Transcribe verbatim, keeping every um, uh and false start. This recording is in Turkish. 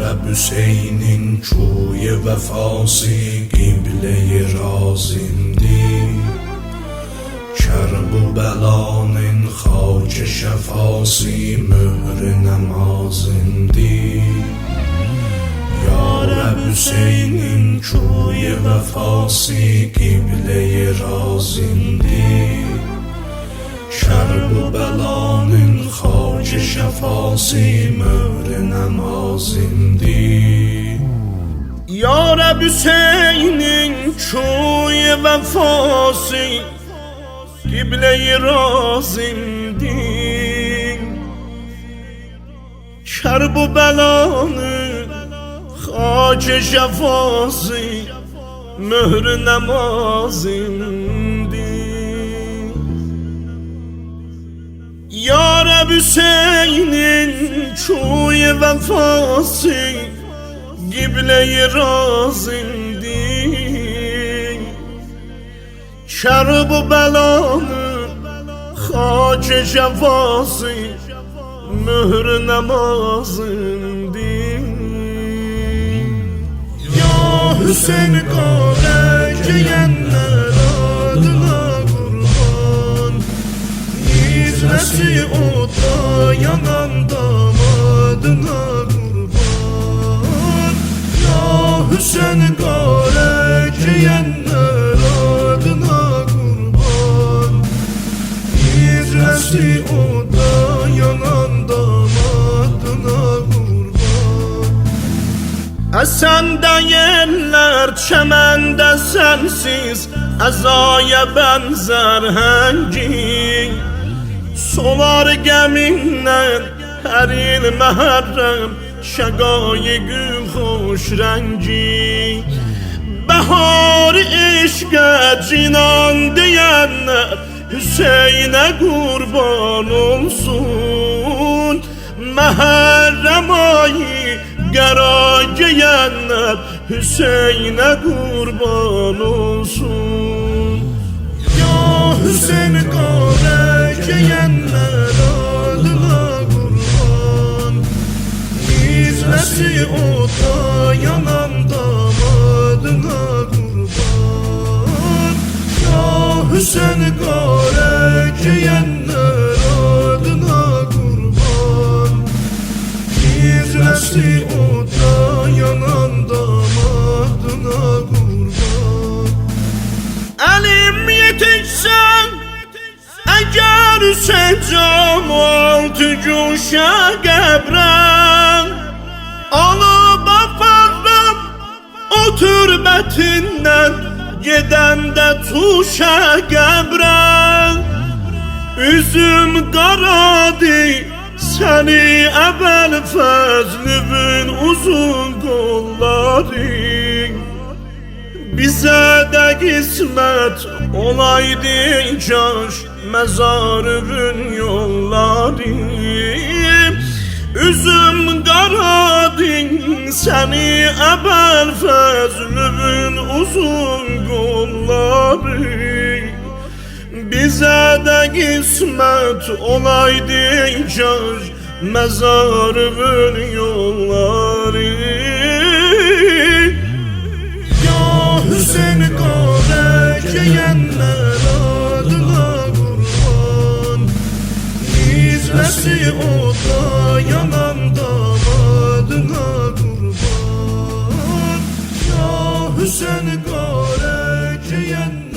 Hüseyin'in çuyu vefası Kibleyi razimdi. Kerb-u belanın xac şefası Mühr namazindi. Ya Rab Hüseyin'in çuyu vefası Kibleyi razimdi. Kerb-u belanın xac şefası Mühr namazindi. Ya Rab Hüseyin'in çuyu vefası Kibleyi razimdi. Kerb-u belanın xac şefası Mühr namazindi. Ya Rab Hüseyin'in çuyu vefası Kibleyi razimdi. Kerb-u belanın xac şefası Mühr namazindi. Ya Hüseyin kara giyenler adına kurban, İzlesi oda yanan damadına kurban. Ya Hüseyin kara giyenler adına kurban, İzlesi oda yanan damadına kurban. Esende yerler çemende sensiz, ezaya benzer hengi. Solar geminden her il meherrem, şegay gül hoş rengi. Bahar eşke cinan diyenler Hüseyin'e kurban olsun. Meherrem ayı gera giyenler Hüseyin'e kurban olsun. Ya Hüseyin kara giyenler adına kurban, İzlesi oda yanan damadına kurban. Ya Hüseyin kara giyenler adına kurban, İzlesi oda yanan damadına kurban. Elim yetişsen eğer secam altı cuşa gebren, alıp apardım o türbetinden giden de tuşa gebren. Üzüm karadı seni evvel fezlübün uzun kolları. Bize de kısmet olaydı caş mezarın yolları. Üzüm karadın seni evvel fezlübün uzun kolları. Bize de kısmet olaydı caş mezarın yolları. Hüseyin kara giyenler adına kurban, İzlesi oda yanan damadına kurban. Ya Hüseyin kara giyenler